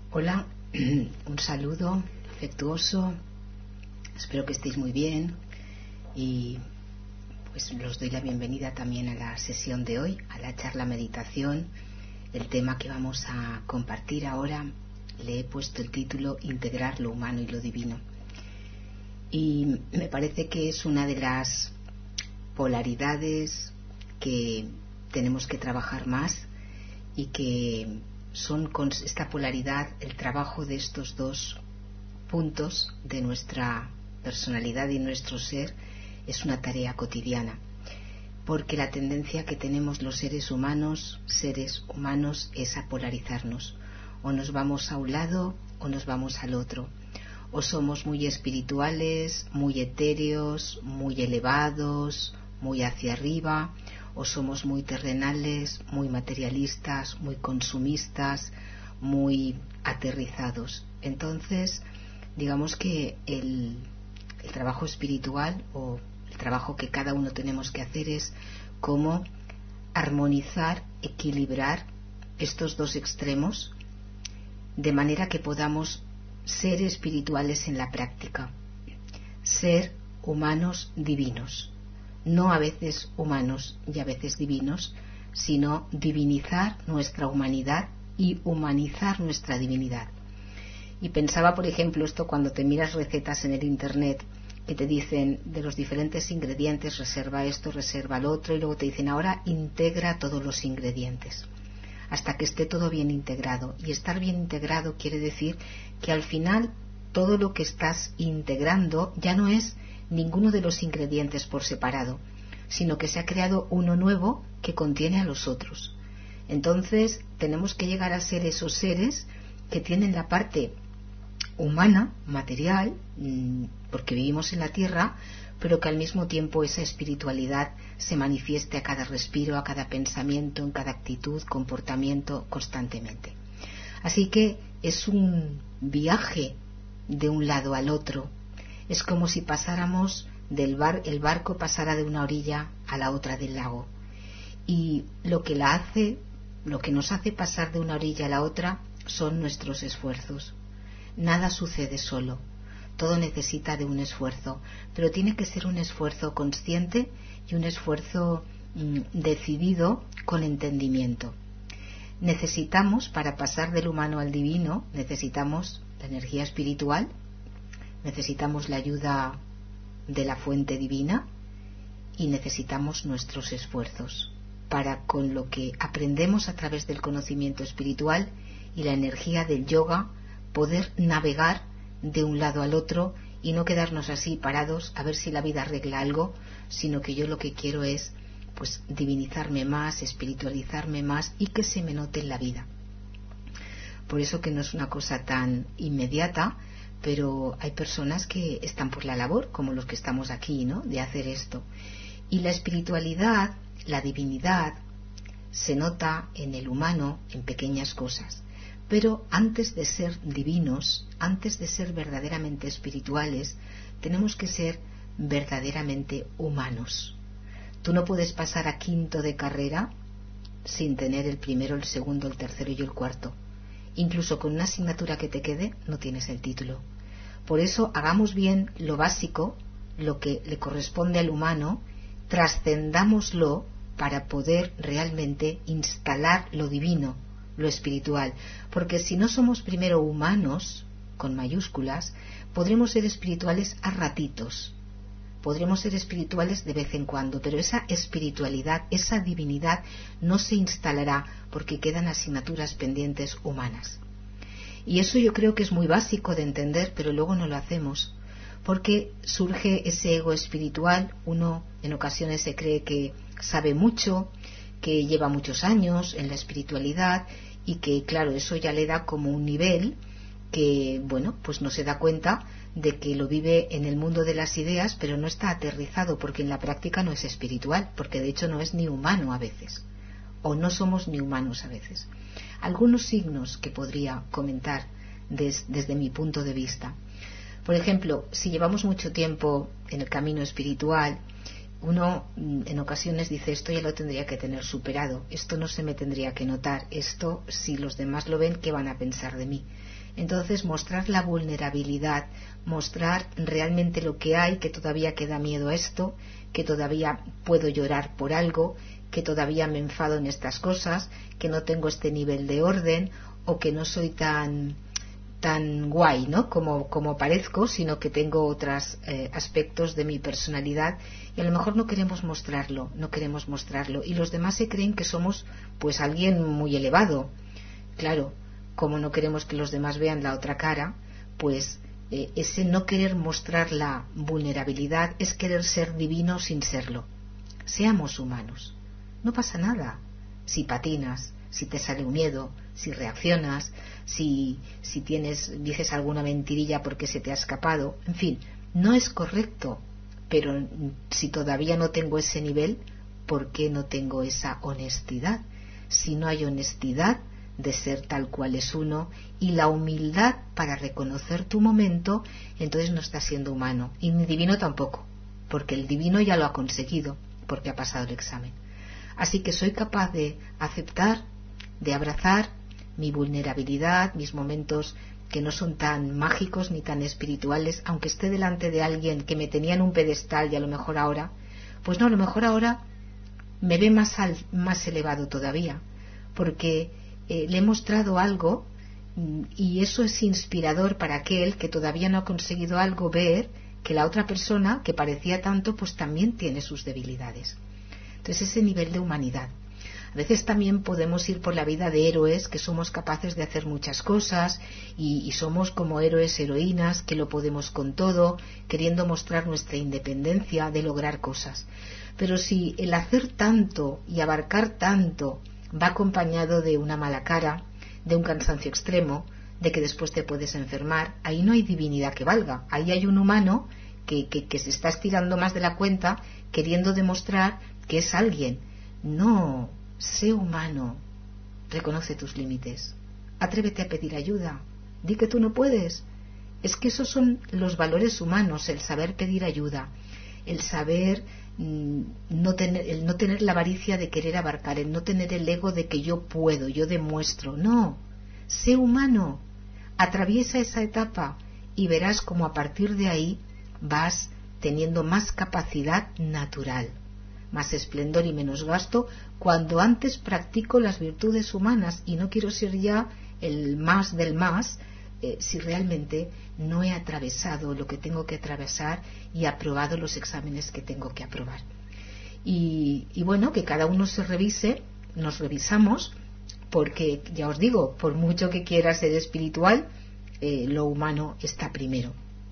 Hola, un saludo afectuoso, espero que estéis muy bien y pues os doy la bienvenida también a la sesión de hoy, a la charla meditación. El tema que vamos a compartir ahora le he puesto el título Integrar lo humano y lo divino, y me parece que es una de las polaridades que tenemos que trabajar más y que son con esta polaridad, el trabajo de estos dos puntos de nuestra personalidad y nuestro ser es una tarea cotidiana, porque la tendencia que tenemos los seres humanos es a polarizarnos, o nos vamos a un lado o nos vamos al otro, o somos muy espirituales, muy etéreos, muy elevados, muy hacia arriba, o somos muy terrenales, muy materialistas, muy consumistas, muy aterrizados. Entonces, digamos que el trabajo espiritual o el trabajo que cada uno tenemos que hacer es cómo armonizar, equilibrar estos dos extremos de manera que podamos ser espirituales en la práctica, ser humanos divinos. No a veces humanos y a veces divinos, sino divinizar nuestra humanidad y humanizar nuestra divinidad. Y pensaba, por ejemplo, esto cuando te miras recetas en el internet que te dicen de los diferentes ingredientes, reserva esto, reserva lo otro, y luego te dicen ahora integra todos los ingredientes hasta que esté todo bien integrado. Y estar bien integrado quiere decir que al final todo lo que estás integrando ya no es ninguno de los ingredientes por separado, sino que se ha creado uno nuevo que contiene a los otros. Entonces tenemos que llegar a ser esos seres que tienen la parte humana, material, porque vivimos en la tierra, pero que al mismo tiempo esa espiritualidad se manifieste a cada respiro, a cada pensamiento, en cada actitud, comportamiento, constantemente. Así que es un viaje de un lado al otro. Es como si pasáramos el barco pasara de una orilla a la otra del lago. Y lo que nos hace pasar de una orilla a la otra son nuestros esfuerzos. Nada sucede solo. Todo necesita de un esfuerzo, pero tiene que ser un esfuerzo consciente y un esfuerzo decidido con entendimiento. Necesitamos, para pasar del humano al divino, necesitamos la energía espiritual, necesitamos la ayuda de la fuente divina y necesitamos nuestros esfuerzos para, con lo que aprendemos a través del conocimiento espiritual y la energía del yoga, poder navegar de un lado al otro y no quedarnos así parados a ver si la vida arregla algo, sino que yo lo que quiero es pues divinizarme más, espiritualizarme más y que se me note en la vida. Por eso que no es una cosa tan inmediata, pero hay personas que están por la labor, como los que estamos aquí, ¿no?, de hacer esto. Y la espiritualidad, la divinidad, se nota en el humano en pequeñas cosas. Pero antes de ser divinos, antes de ser verdaderamente espirituales, tenemos que ser verdaderamente humanos. Tú no puedes pasar a quinto de carrera sin tener el primero, el segundo, el tercero y el cuarto. Incluso con una asignatura que te quede, no tienes el título. Por eso hagamos bien lo básico, lo que le corresponde al humano, trascendámoslo para poder realmente instalar lo divino, lo espiritual. Porque si no somos primero humanos, con mayúsculas, podremos ser espirituales a ratitos. Podremos ser espirituales de vez en cuando, pero esa espiritualidad, esa divinidad no se instalará porque quedan asignaturas pendientes humanas. Y eso yo creo que es muy básico de entender, pero luego no lo hacemos, porque surge ese ego espiritual. Uno en ocasiones se cree que sabe mucho, que lleva muchos años en la espiritualidad y que, claro, eso ya le da como un nivel que, bueno, pues no se da cuenta de que lo vive en el mundo de las ideas, pero no está aterrizado, porque en la práctica no es espiritual, porque de hecho no es ni humano a veces, o no somos ni humanos a veces. Algunos signos que podría comentar desde mi punto de vista. Por ejemplo, si llevamos mucho tiempo en el camino espiritual uno en ocasiones dice, esto ya lo tendría que tener superado, esto no se me tendría que notar, esto si los demás lo ven, ¿qué van a pensar de mí? Entonces mostrar la vulnerabilidad, mostrar realmente lo que hay, que todavía queda miedo a esto, que todavía puedo llorar por algo, que todavía me enfado en estas cosas, que no tengo este nivel de orden, o que no soy tan guay, ¿no? como parezco, sino que tengo otros aspectos de mi personalidad y a lo mejor no queremos mostrarlo, y los demás se creen que somos pues alguien muy elevado. Claro, como no queremos que los demás vean la otra cara, pues ese no querer mostrar la vulnerabilidad es querer ser divino sin serlo. Seamos humanos, no pasa nada si patinas, si te sale un miedo, si reaccionas, si dices alguna mentirilla porque se te ha escapado, en fin, no es correcto, pero si todavía no tengo ese nivel, ¿por qué no tengo esa honestidad? Si no hay honestidad de ser tal cual es uno y la humildad para reconocer tu momento, entonces no estás siendo humano, y ni divino tampoco, porque el divino ya lo ha conseguido, porque ha pasado el examen. Así que soy capaz de aceptar, de abrazar mi vulnerabilidad, mis momentos que no son tan mágicos ni tan espirituales, aunque esté delante de alguien que me tenía en un pedestal y a lo mejor ahora, pues no, a lo mejor ahora me ve más elevado todavía, porque le he mostrado algo y eso es inspirador para aquel que todavía no ha conseguido algo, ver que la otra persona que parecía tanto pues también tiene sus debilidades. Entonces ese nivel de humanidad. A veces también podemos ir por la vida de héroes, que somos capaces de hacer muchas cosas y somos como héroes, heroínas, que lo podemos con todo, queriendo mostrar nuestra independencia de lograr cosas. Pero si el hacer tanto y abarcar tanto va acompañado de una mala cara, de un cansancio extremo, de que después te puedes enfermar, ahí no hay divinidad que valga. Ahí hay un humano que se está estirando más de la cuenta, queriendo demostrar que es alguien. No, sé humano, reconoce tus límites, atrévete a pedir ayuda, di que tú no puedes. Es que esos son los valores humanos, el saber pedir ayuda, el saber no tener la avaricia de querer abarcar, el no tener el ego de que yo puedo, yo demuestro. No, sé humano, atraviesa esa etapa y verás como a partir de ahí vas teniendo más capacidad natural, más esplendor y menos gasto, cuando antes practico las virtudes humanas y no quiero ser ya el más del más, si realmente no he atravesado lo que tengo que atravesar y aprobado los exámenes que tengo que aprobar. Y bueno, que cada uno se revise, nos revisamos, porque ya os digo, por mucho que quiera ser espiritual, lo humano está primero.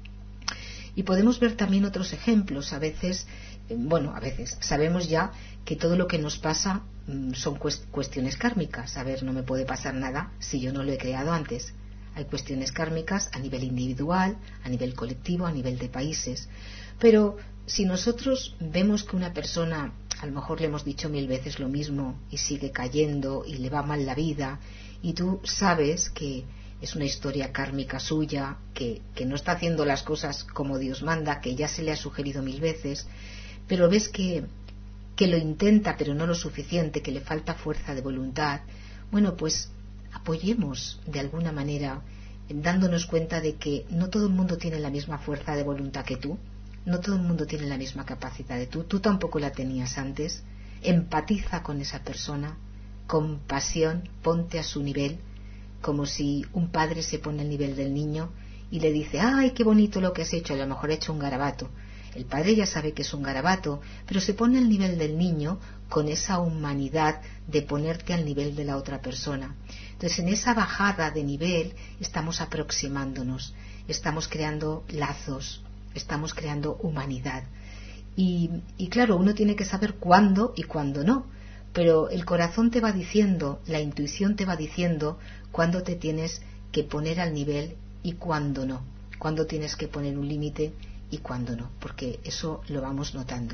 Y podemos ver también otros ejemplos. A veces sabemos ya que todo lo que nos pasa son cuestiones kármicas. A ver, no me puede pasar nada si yo no lo he creado antes. Hay cuestiones kármicas a nivel individual, a nivel colectivo, a nivel de países. Pero si nosotros vemos que una persona, a lo mejor le hemos dicho 1000 veces lo mismo y sigue cayendo y le va mal la vida, y tú sabes que es una historia kármica suya, que no está haciendo las cosas como Dios manda, que ya se le ha sugerido 1000 veces, pero ves que lo intenta pero no lo suficiente, que le falta fuerza de voluntad, bueno, pues apoyemos de alguna manera, dándonos cuenta de que no todo el mundo tiene la misma fuerza de voluntad que tú, no todo el mundo tiene la misma capacidad de tú tampoco la tenías antes. Empatiza con esa persona, con pasión, ponte a su nivel, como si un padre se pone al nivel del niño y le dice, ¡ay, qué bonito lo que has hecho! A lo mejor ha hecho un garabato. El padre ya sabe que es un garabato, pero se pone al nivel del niño con esa humanidad de ponerte al nivel de la otra persona. Entonces, en esa bajada de nivel estamos aproximándonos, estamos creando lazos, estamos creando humanidad. Y claro, uno tiene que saber cuándo y cuándo no, pero el corazón te va diciendo, la intuición te va diciendo cuándo te tienes que poner al nivel y cuándo no, cuándo tienes que poner un límite y cuándo no, porque eso lo vamos notando.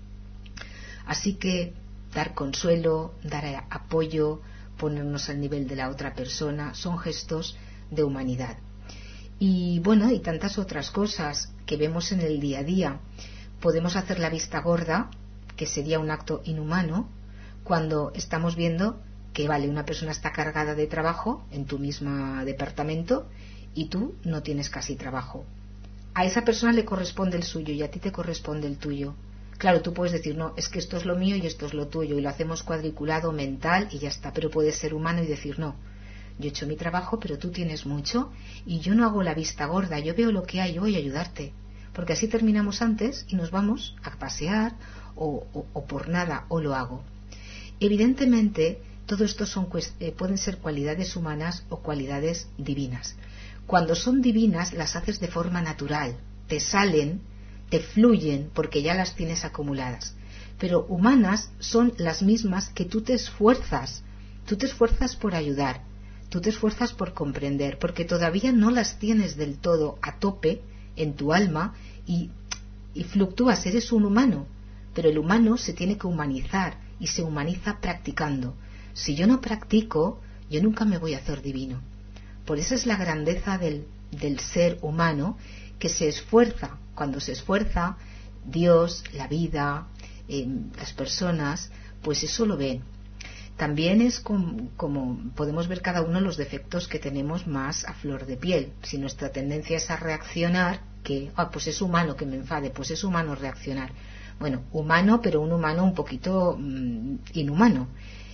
Así que dar consuelo, dar apoyo, ponernos al nivel de la otra persona, son gestos de humanidad. Y bueno, y tantas otras cosas que vemos en el día a día. Podemos hacer la vista gorda que sería un acto inhumano cuando estamos viendo que, vale, una persona está cargada de trabajo en tu mismo departamento y tú no tienes casi trabajo. A esa persona le corresponde el suyo y a ti te corresponde el tuyo. Claro, tú puedes decir, no, es que esto es lo mío y esto es lo tuyo, y lo hacemos cuadriculado, mental, y ya está. Pero puedes ser humano y decir, no, yo he hecho mi trabajo, pero tú tienes mucho y yo no hago la vista gorda, yo veo lo que hay, yo voy a ayudarte. Porque así terminamos antes y nos vamos a pasear o por nada, o lo hago. Evidentemente, todo esto pueden ser cualidades humanas o cualidades divinas. Cuando son divinas, las haces de forma natural, te salen, te fluyen, porque ya las tienes acumuladas. Pero humanas son las mismas que tú te esfuerzas por ayudar, tú te esfuerzas por comprender, porque todavía no las tienes del todo a tope en tu alma y fluctúas, eres un humano, pero el humano se tiene que humanizar y se humaniza practicando. Si yo no practico, yo nunca me voy a hacer divino. Por eso es la grandeza del ser humano, que se esfuerza. Cuando se esfuerza, Dios, la vida, las personas, pues eso lo ven. También es como podemos ver cada uno los defectos que tenemos más a flor de piel. Si nuestra tendencia es a reaccionar, que pues es humano que me enfade, pues es humano reaccionar. Bueno, humano, pero un humano un poquito inhumano.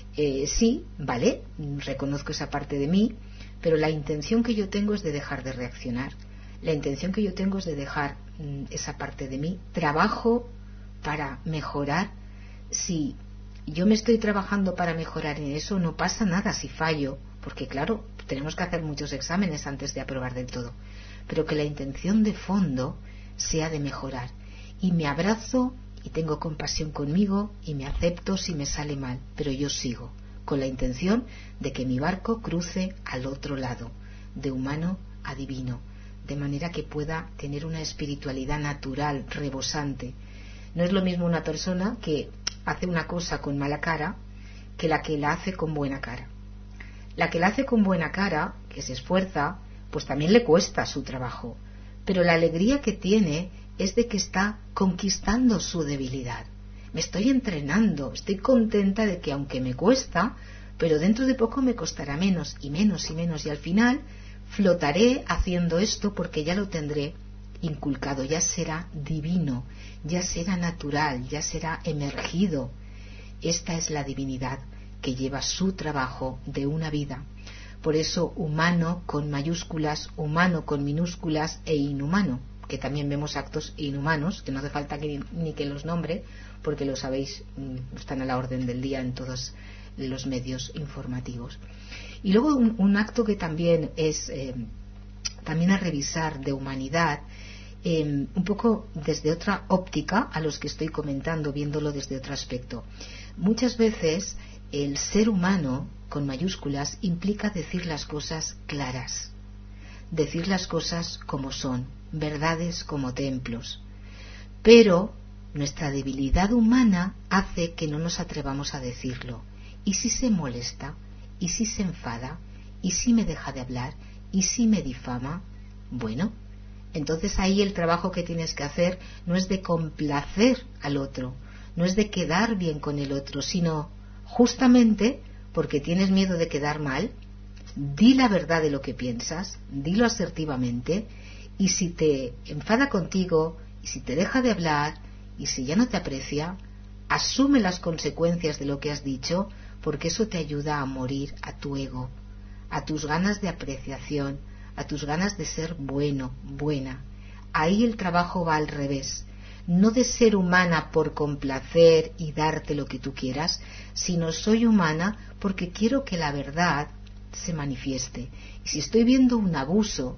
Sí, vale, reconozco esa parte de mí, pero la intención que yo tengo es de dejar de reaccionar. La intención que yo tengo es de dejar esa parte de mí. Trabajo para mejorar. Si yo me estoy trabajando para mejorar en eso, no pasa nada si fallo, porque claro, tenemos que hacer muchos exámenes antes de aprobar del todo, pero que la intención de fondo sea de mejorar. Y me abrazo y tengo compasión conmigo y me acepto si me sale mal, pero yo sigo con la intención de que mi barco cruce al otro lado, de humano a divino, de manera que pueda tener una espiritualidad natural, rebosante. No es lo mismo una persona que hace una cosa con mala cara que la hace con buena cara. La que la hace con buena cara, que se esfuerza, pues también le cuesta su trabajo, pero la alegría que tiene es de que está conquistando su debilidad. Me estoy entrenando, estoy contenta de que aunque me cuesta, pero dentro de poco me costará menos y menos y menos, y al final flotaré haciendo esto porque ya lo tendré inculcado, ya será divino, ya será natural, ya será emergido. Esta es la divinidad que lleva su trabajo de una vida. Por eso humano con mayúsculas, humano con minúsculas e inhumano, que también vemos actos inhumanos, que no hace falta ni que los nombre, porque lo sabéis, están a la orden del día en todos los medios informativos. Y luego un acto que también es también a revisar de humanidad, un poco desde otra óptica a los que estoy comentando, viéndolo desde otro aspecto. Muchas veces el ser humano con mayúsculas implica decir las cosas claras, decir las cosas como son, verdades como templos, pero nuestra debilidad humana hace que no nos atrevamos a decirlo. ¿Y si se molesta? ¿Y si se enfada? ¿Y si me deja de hablar? ¿Y si me difama? Bueno, entonces ahí el trabajo que tienes que hacer no es de complacer al otro, no es de quedar bien con el otro, sino justamente porque tienes miedo de quedar mal, di la verdad de lo que piensas, dilo asertivamente, y si te enfada contigo, y si te deja de hablar, y si ya no te aprecia, asume las consecuencias de lo que has dicho, porque eso te ayuda a morir a tu ego, a tus ganas de apreciación, a tus ganas de ser bueno, buena. Ahí el trabajo va al revés, no de ser humana por complacer y darte lo que tú quieras, sino soy humana porque quiero que la verdad se manifieste. Y si estoy viendo un abuso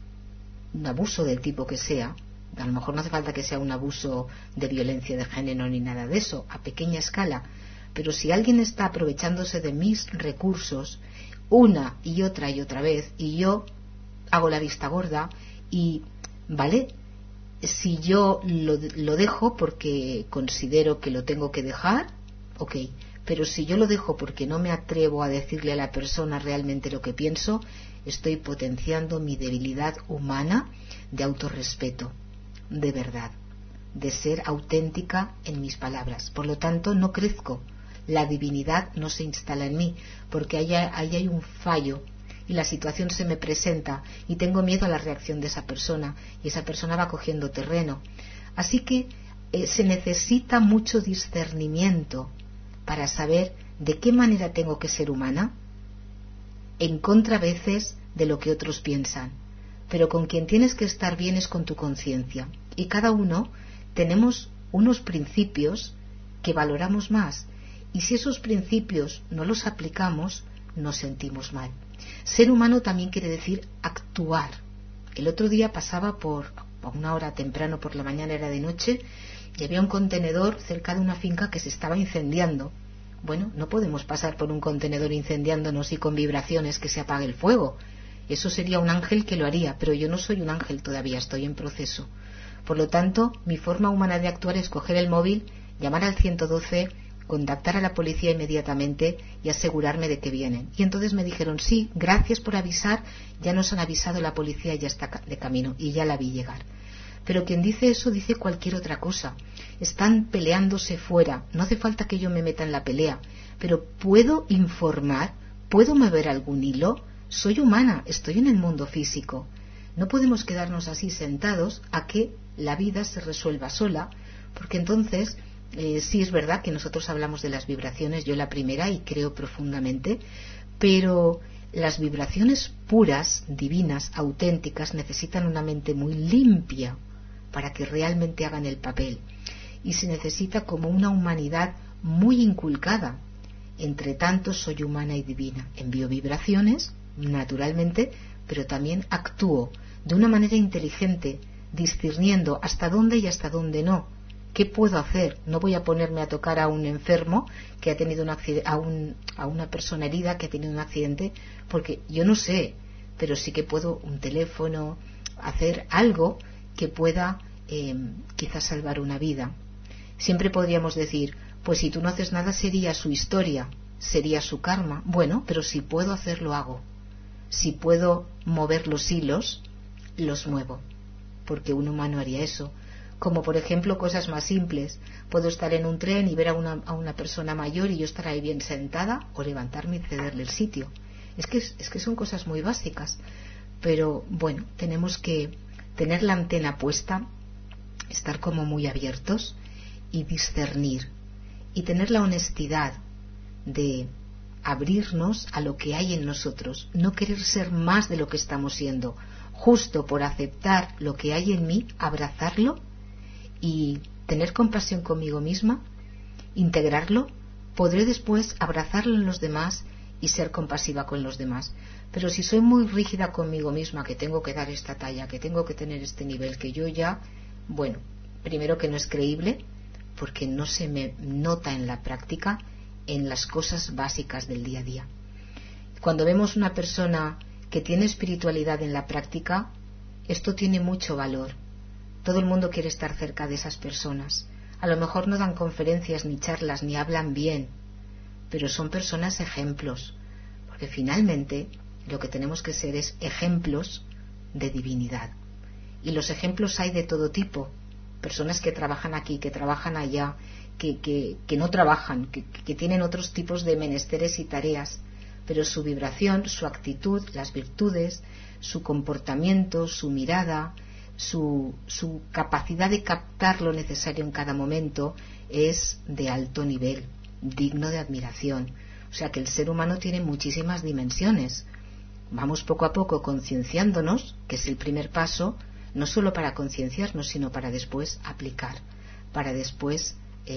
del tipo que sea, a lo mejor no hace falta que sea un abuso de violencia de género ni nada de eso, a pequeña escala, pero si alguien está aprovechándose de mis recursos una y otra vez, y yo hago la vista gorda, y vale, si yo lo dejo porque considero que lo tengo que dejar, ok, pero si yo lo dejo porque no me atrevo a decirle a la persona realmente lo que pienso, estoy potenciando mi debilidad humana de autorrespeto, de verdad. de ser auténtica en mis palabras. Por lo tanto, no crezco. La divinidad no se instala en mí, porque ahí hay un fallo y la situación se me presenta y tengo miedo a la reacción de esa persona y esa persona va cogiendo terreno. Así que se necesita mucho discernimiento para saber de qué manera tengo que ser humana, en contra a veces de lo que otros piensan. Pero con quien tienes que estar bien es con tu conciencia. Y cada uno tenemos unos principios que valoramos más. Y si esos principios no los aplicamos, nos sentimos mal. Ser humano también quiere decir actuar. El otro día pasaba a una hora temprano por la mañana, era de noche, y había un contenedor cerca de una finca que se estaba incendiando. Bueno, no podemos pasar por un contenedor incendiándonos y con vibraciones que se apague el fuego. Eso sería un ángel que lo haría, pero yo no soy un ángel todavía, estoy en proceso. Por lo tanto, mi forma humana de actuar es coger el móvil, llamar al 112, contactar a la policía inmediatamente y asegurarme de que vienen. Y entonces me dijeron, sí, gracias por avisar, ya nos han avisado, la policía ya está de camino, y ya la vi llegar. Pero quien dice eso dice cualquier otra cosa. Están peleándose fuera, no hace falta que yo me meta en la pelea, pero puedo informar, puedo mover algún hilo. Soy humana, estoy en el mundo físico. No podemos quedarnos así sentados a que la vida se resuelva sola, porque entonces sí es verdad que nosotros hablamos de las vibraciones, yo la primera, y creo profundamente, pero las vibraciones puras, divinas, auténticas, necesitan una mente muy limpia para que realmente hagan el papel. Y se necesita como una humanidad muy inculcada. Entre tanto, soy humana y divina. Envío vibraciones, naturalmente, pero también actúo de una manera inteligente, discerniendo hasta dónde y hasta dónde no. ¿Qué puedo hacer? No voy a ponerme a tocar a un enfermo que ha tenido un accidente, a una persona herida que ha tenido un accidente, porque yo no sé, pero sí que puedo un teléfono, hacer algo que pueda quizás salvar una vida. Siempre podríamos decir, pues si tú no haces nada sería su historia, sería su karma. Bueno, pero si puedo hacerlo, hago. Si puedo mover los hilos, los muevo, porque un humano haría eso. Como por ejemplo cosas más simples, puedo estar en un tren y ver a una persona mayor y yo estar ahí bien sentada, o levantarme y cederle el sitio. Es que son cosas muy básicas, pero bueno, tenemos que tener la antena puesta, estar como muy abiertos y discernir, y tener la honestidad de abrirnos a lo que hay en nosotros, no querer ser más de lo que estamos siendo, justo por aceptar lo que hay en mí, abrazarlo y tener compasión conmigo misma, integrarlo, podré después abrazarlo en los demás y ser compasiva con los demás. Pero si soy muy rígida conmigo misma, que tengo que dar esta talla, que tengo que tener este nivel, que yo ya, bueno, primero que no es creíble, porque no se me nota en la práctica, en las cosas básicas del día a día. Cuando vemos una persona que tiene espiritualidad en la práctica, esto tiene mucho valor. Todo el mundo quiere estar cerca de esas personas. A lo mejor no dan conferencias ni charlas ni hablan bien, pero son personas ejemplos, porque finalmente lo que tenemos que ser es ejemplos de divinidad. Y los ejemplos hay de todo tipo. Personas que trabajan aquí, que trabajan allá, que no trabajan, que tienen otros tipos de menesteres y tareas, pero su vibración, su actitud, las virtudes, su comportamiento, su mirada, su capacidad de captar lo necesario en cada momento es de alto nivel, digno de admiración. O sea que el ser humano tiene muchísimas dimensiones. Vamos poco a poco concienciándonos, que es el primer paso, no solo para concienciarnos, sino para después aplicar, para después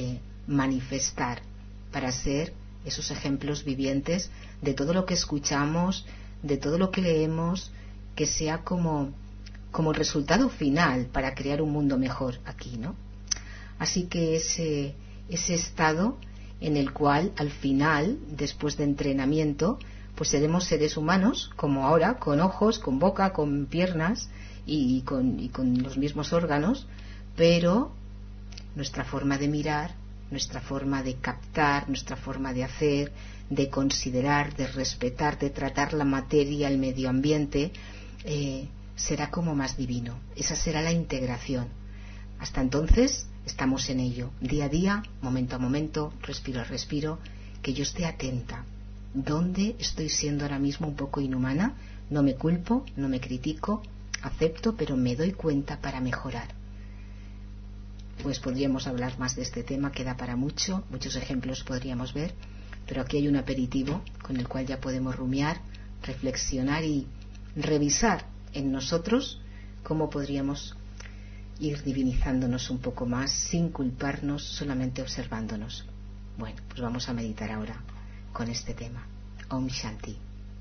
manifestar, para ser esos ejemplos vivientes de todo lo que escuchamos, de todo lo que leemos, que sea como el resultado final para crear un mundo mejor aquí, ¿no? Así que ese estado en el cual al final, después de entrenamiento, pues seremos seres humanos, como ahora, con ojos, con boca, con piernas y con los mismos órganos, pero nuestra forma de mirar, nuestra forma de captar, nuestra forma de hacer, de considerar, de respetar, de tratar la materia, el medio ambiente, será como más divino. Esa será la integración. Hasta entonces estamos en ello, día a día, momento a momento, respiro a respiro, que yo esté atenta. ¿Dónde estoy siendo ahora mismo un poco inhumana? No me culpo, no me critico, acepto, pero me doy cuenta para mejorar. Pues podríamos hablar más de este tema, queda para mucho, muchos ejemplos podríamos ver, pero aquí hay un aperitivo con el cual ya podemos rumiar, reflexionar y revisar en nosotros cómo podríamos ir divinizándonos un poco más sin culparnos, solamente observándonos. Bueno, pues vamos a meditar ahora con este tema. Om Shanti.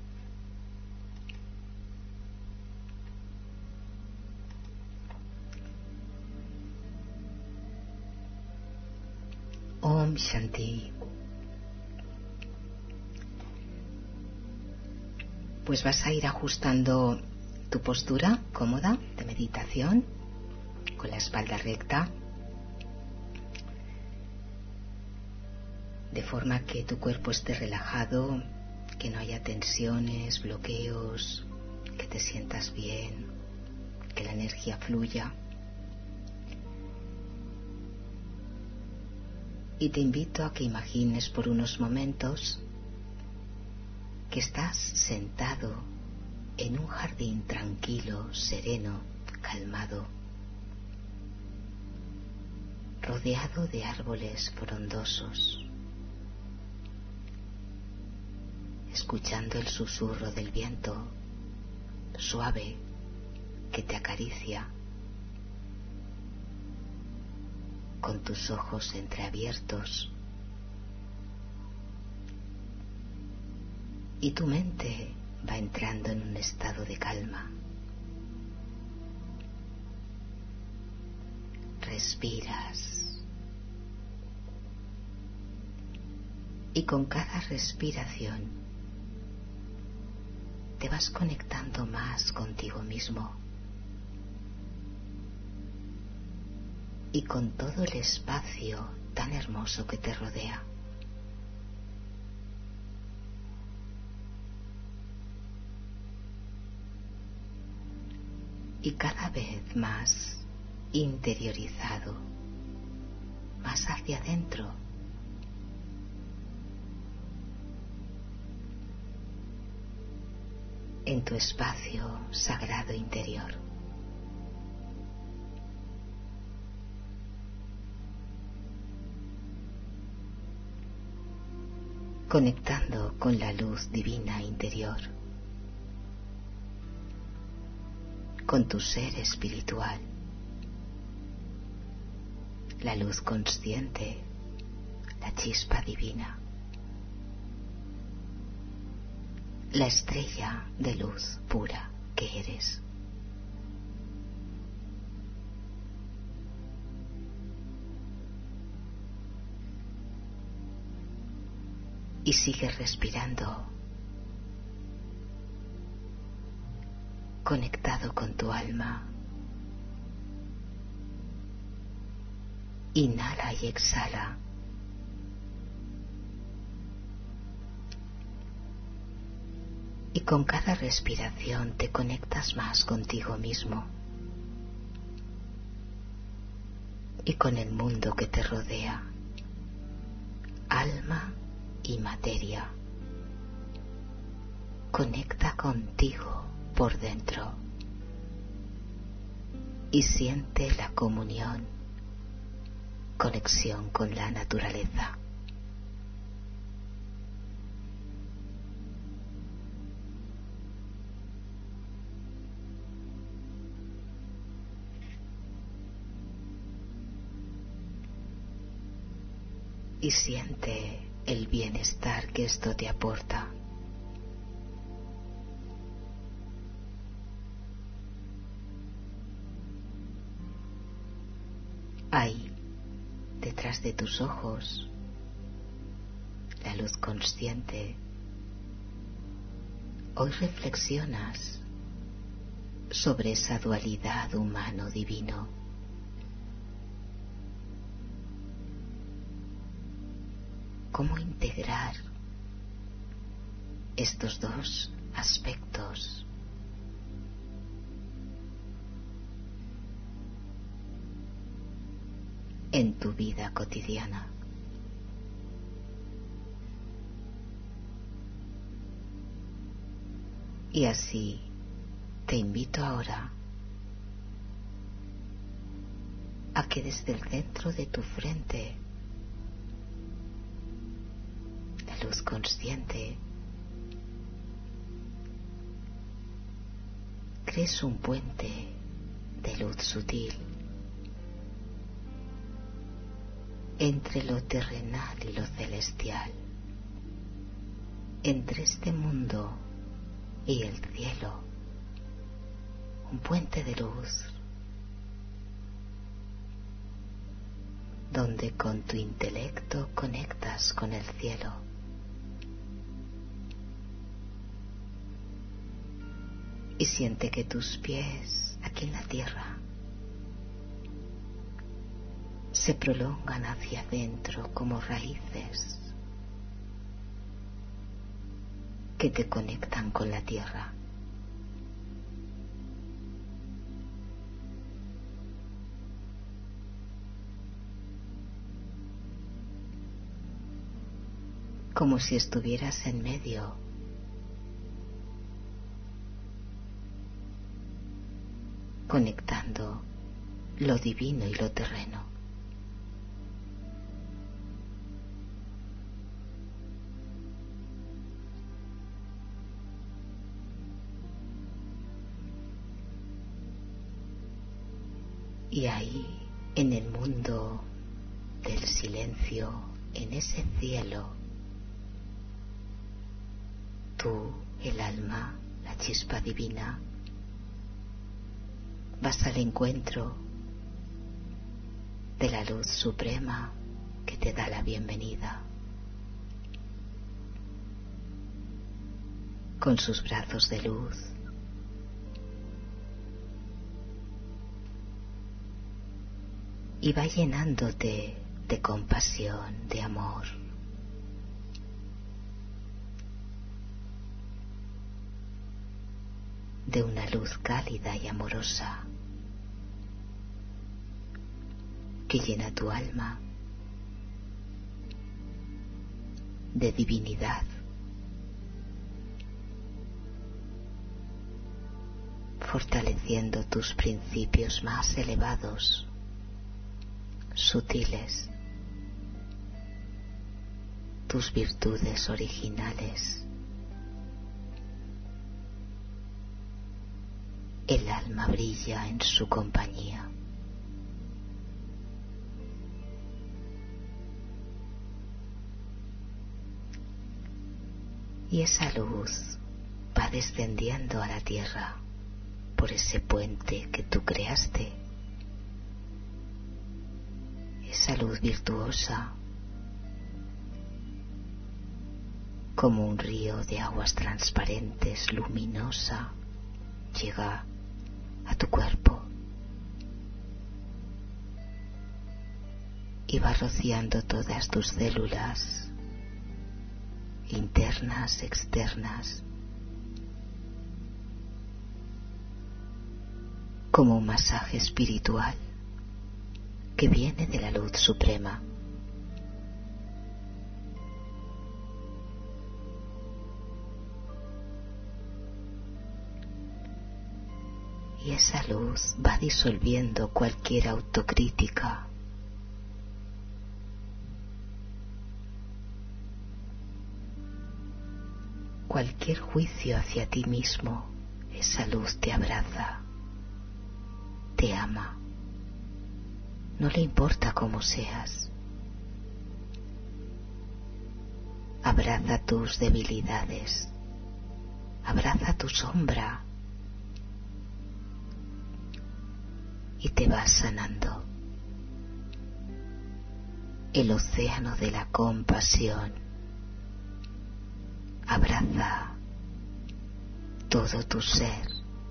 Om Shanti. Pues vas a ir ajustando tu postura cómoda de meditación, con la espalda recta, de forma que tu cuerpo esté relajado, que no haya tensiones, bloqueos, que te sientas bien, que la energía fluya. Y te invito a que imagines por unos momentos que estás sentado en un jardín tranquilo, sereno, calmado, rodeado de árboles frondosos, escuchando el susurro del viento suave que te acaricia, con tus ojos entreabiertos y tu mente va entrando en un estado de calma. Respiras y con cada respiración te vas conectando más contigo mismo y con todo el espacio tan hermoso que te rodea. Y cada vez más interiorizado, más hacia adentro, en tu espacio sagrado interior. Conectando con la luz divina interior, con tu ser espiritual, la luz consciente, la chispa divina, la estrella de luz pura que eres. Y sigues respirando, conectado con tu alma. Inhala y exhala. Y con cada respiración te conectas más contigo mismo y con el mundo que te rodea, alma y materia. Conecta contigo por dentro y siente la comunión, conexión con la naturaleza. Y siente el bienestar que esto te aporta. Ahí, detrás de tus ojos, la luz consciente. Hoy reflexionas sobre esa dualidad humano-divino. ¿Cómo integrar estos dos aspectos? en tu vida cotidiana. Y así te invito ahora a que desde el centro de tu frente la luz consciente crees un puente de luz sutil entre lo terrenal y lo celestial, entre este mundo y el cielo, un puente de luz donde con tu intelecto conectas con el cielo y siente que tus pies aquí en la tierra se prolongan hacia adentro como raíces que te conectan con la tierra. Como si estuvieras en medio conectando lo divino y lo terreno. Y ahí, en el mundo del silencio, en ese cielo, tú, el alma, la chispa divina, vas al encuentro de la luz suprema que te da la bienvenida. Con sus brazos de luz, y va llenándote de compasión, de amor. De una luz cálida y amorosa que llena tu alma de divinidad, fortaleciendo tus principios más elevados, sutiles, tus virtudes originales. El alma brilla en su compañía. Y esa luz va descendiendo a la tierra por ese puente que tú creaste. Esa luz virtuosa, como un río de aguas transparentes, luminosa, llega a tu cuerpo y va rociando todas tus células, internas, externas, como un masaje espiritual que viene de la luz suprema. Y esa luz va disolviendo cualquier autocrítica, cualquier juicio hacia ti mismo. Esa luz te abraza, te ama, no le importa cómo seas. Abraza tus debilidades, abraza tu sombra y te vas sanando. El océano de la compasión abraza todo tu ser,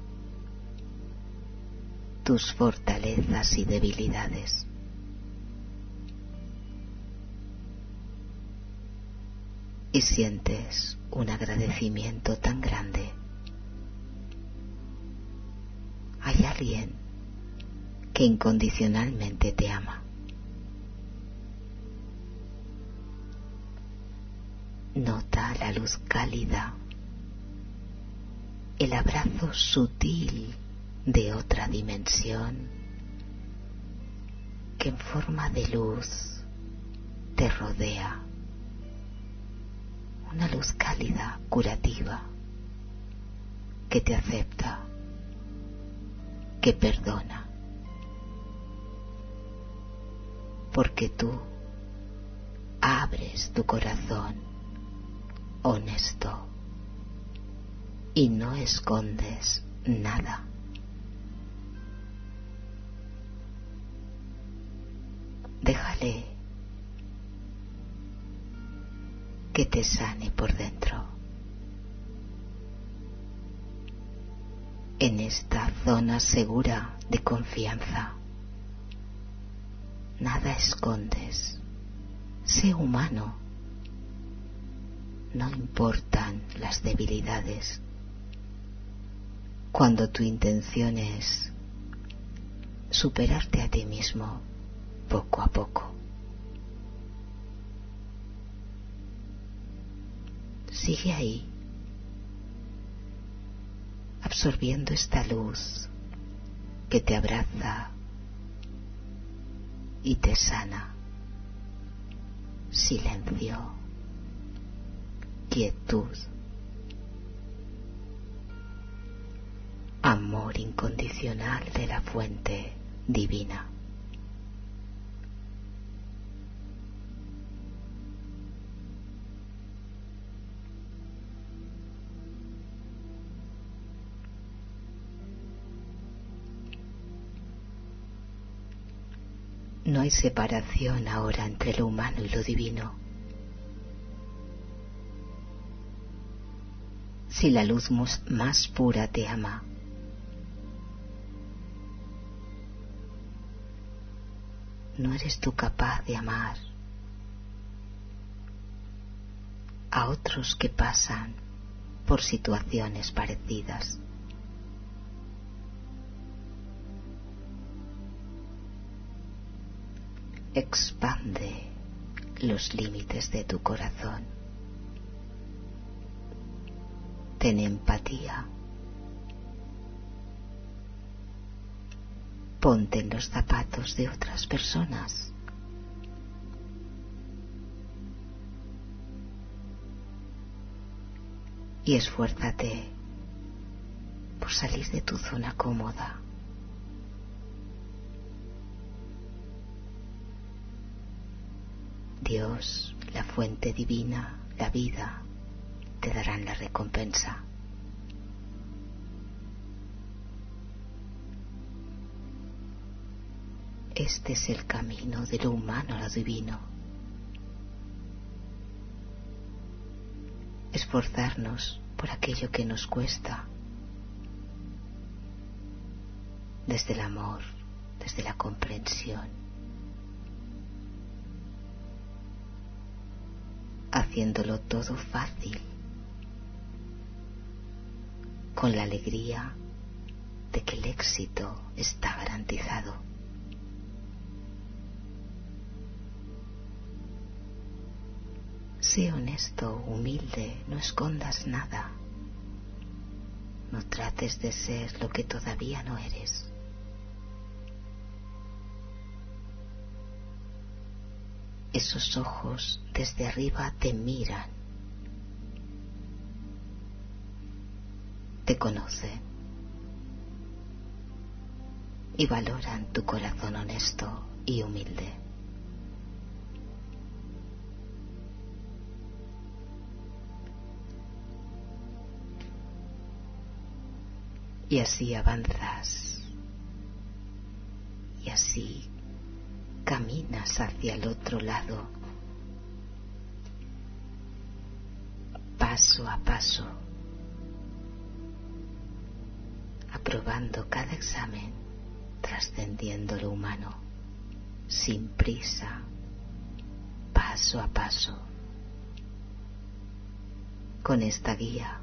tus fortalezas y debilidades. Y sientes un agradecimiento tan grande. Hay alguien que incondicionalmente te ama. Nota la luz cálida, el abrazo sutil de otra dimensión que en forma de luz te rodea. Una luz cálida, curativa, que te acepta, que perdona, porque tú abres tu corazón honesto y no escondes nada. Déjale que te sane por dentro. En esta zona segura de confianza, nada escondes. Sé humano. No importan las debilidades. Cuando tu intención es superarte a ti mismo poco a poco. Sigue ahí, absorbiendo esta luz que te abraza y te sana. Silencio, quietud, amor incondicional de la fuente divina. No hay separación ahora entre lo humano y lo divino. Si la luz más pura te ama, ¿no eres tú capaz de amar a otros que pasan por situaciones parecidas? Expande los límites de tu corazón. Ten empatía. Ponte en los zapatos de otras personas. Y esfuérzate por salir de tu zona cómoda. Dios, la fuente divina, la vida, te darán la recompensa. Este es el camino de lo humano a lo divino. Esforzarnos por aquello que nos cuesta, desde el amor, desde la comprensión, haciéndolo todo fácil, con la alegría de que el éxito está garantizado. Sé honesto, humilde, no escondas nada. No trates de ser lo que todavía no eres. Esos ojos desde arriba te miran, te conocen y valoran tu corazón honesto y humilde. Y así avanzas, y así caminas hacia el otro lado, paso a paso, aprobando cada examen, trascendiendo lo humano, sin prisa, paso a paso, con esta guía,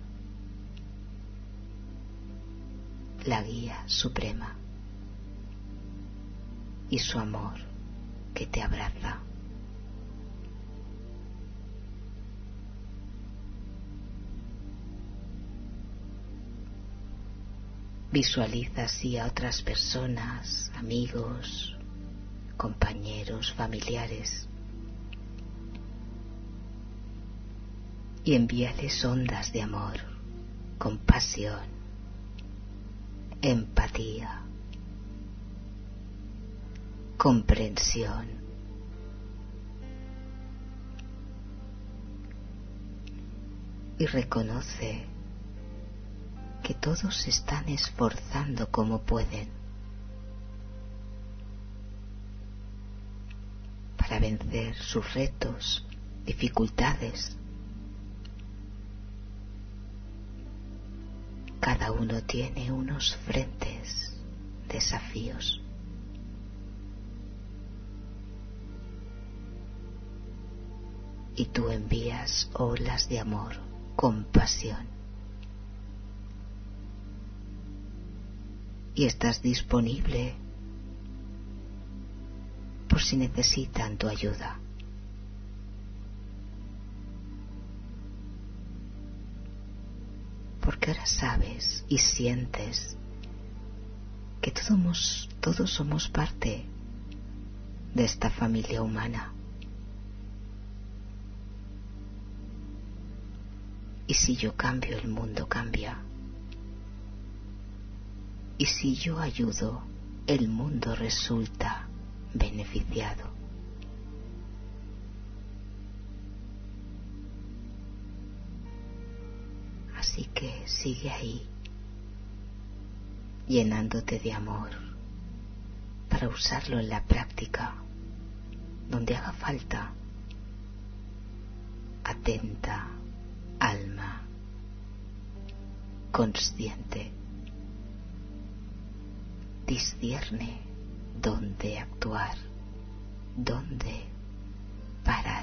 la guía suprema, y su amor que te abraza. Visualiza así a otras personas, amigos, compañeros, familiares, y envíales ondas de amor, compasión, empatía, comprensión. Y reconoce que todos se están esforzando como pueden para vencer sus retos, dificultades. Cada uno tiene unos frentes, desafíos. Y tú envías olas de amor, compasión. Y estás disponible por si necesitan tu ayuda. Porque ahora sabes y sientes que todos somos parte de esta familia humana. Y si yo cambio, el mundo cambia. Y si yo ayudo, el mundo resulta beneficiado. Así que sigue ahí, llenándote de amor para usarlo en la práctica, donde haga falta. Atenta, alma, consciente. Discierne dónde actuar, dónde parar.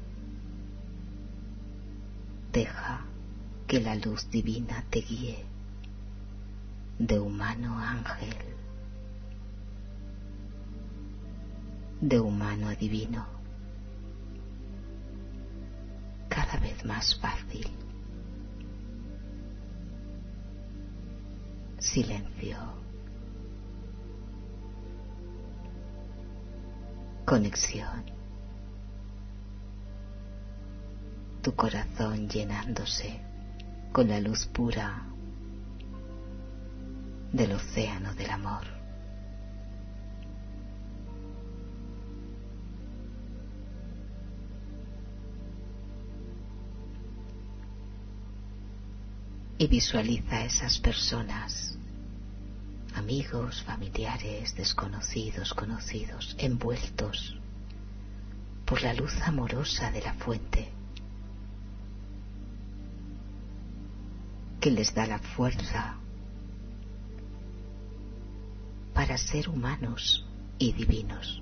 Deja que la luz divina te guíe, de humano a ángel, de humano a divino, cada vez más fácil. Silencio. Conexión. Tu corazón llenándose con la luz pura del océano del amor. Y visualiza a esas personas, amigos, familiares, desconocidos, conocidos, envueltos por la luz amorosa de la fuente, que les da la fuerza para ser humanos y divinos,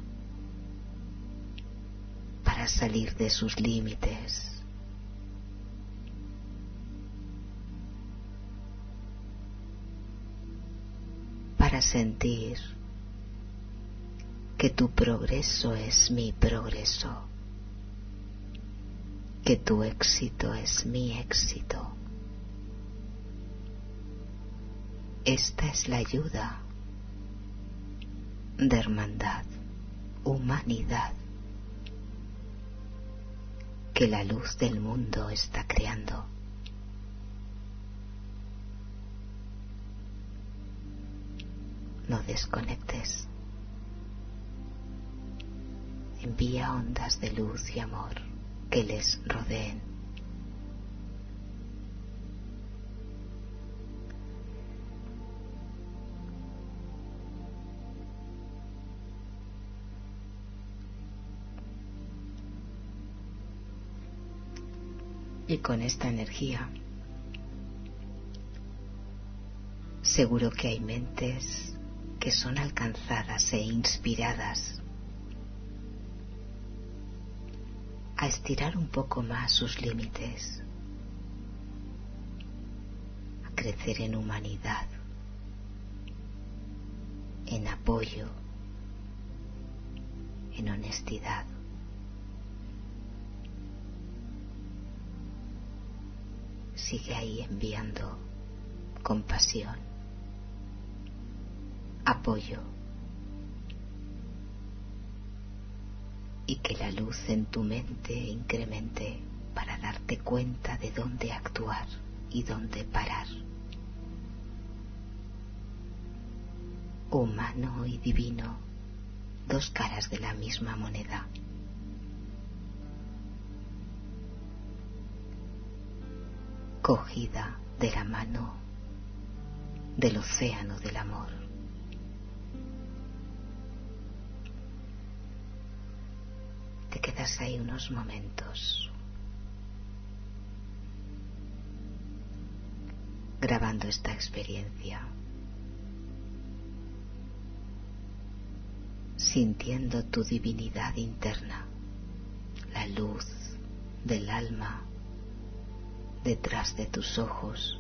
para salir de sus límites, para sentir que tu progreso es mi progreso, que tu éxito es mi éxito. Esta es la ayuda de hermandad, humanidad, que la luz del mundo está creando. No desconectes. Envía ondas de luz y amor que les rodeen. Y con esta energía, seguro que hay mentes que son alcanzadas e inspiradas a estirar un poco más sus límites, a crecer en humanidad, en apoyo, en honestidad. Sigue ahí enviando compasión, apoyo, y que la luz en tu mente incremente para darte cuenta de dónde actuar y dónde parar. Humano y divino, dos caras de la misma moneda. Cogida de la mano del océano del amor. Te quedas ahí unos momentos, grabando esta experiencia, sintiendo tu divinidad interna, la luz del alma detrás de tus ojos,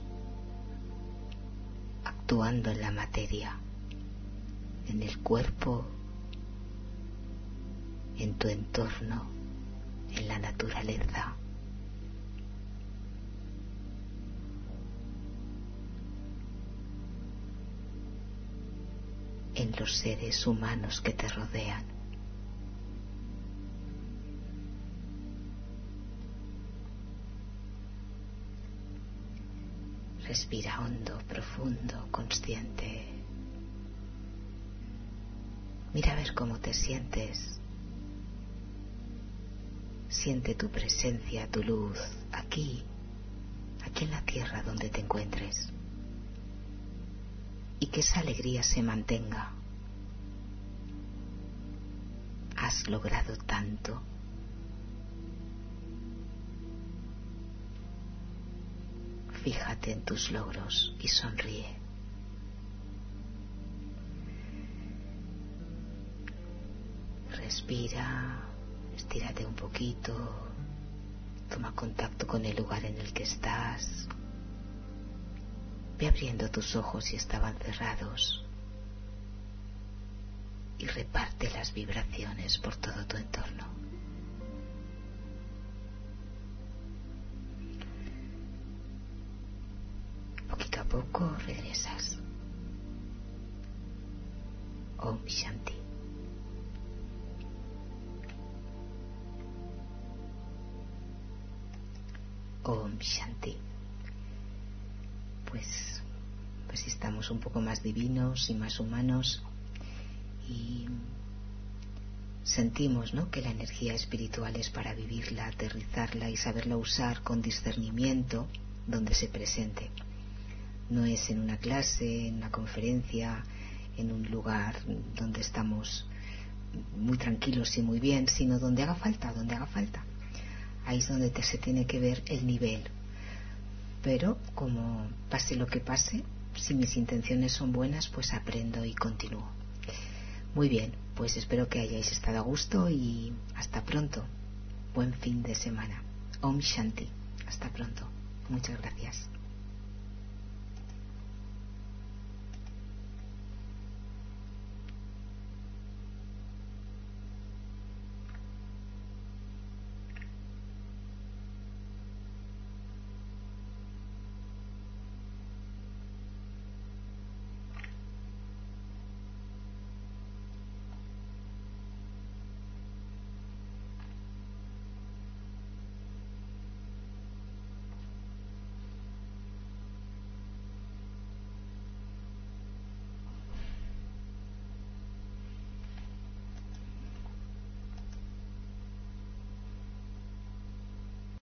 actuando en la materia, en el cuerpo, en tu entorno, en la naturaleza. En los seres humanos que te rodean. Respira hondo, profundo, consciente. Mira a ver cómo te sientes. Siente tu presencia, tu luz, aquí en la tierra donde te encuentres. Y que esa alegría se mantenga. Has logrado tanto. Fíjate en tus logros y sonríe. Respira, estírate un poquito, toma contacto con el lugar en el que estás. Ve abriendo tus ojos si estaban cerrados y reparte las vibraciones por todo tu entorno. Poquito a poco regresas. Om Shanti. Om Shanti. Pues estamos un poco más divinos y más humanos y sentimos, ¿no?, que la energía espiritual es para vivirla, aterrizarla y saberla usar con discernimiento donde se presente. No es en una clase, en una conferencia, en un lugar donde estamos muy tranquilos y muy bien, sino donde haga falta, Ahí es donde se tiene que ver el nivel. Pero como pase lo que pase, si mis intenciones son buenas, pues aprendo y continúo. Muy bien, pues espero que hayáis estado a gusto y hasta pronto. Buen fin de semana. Om Shanti. Hasta pronto. Muchas gracias.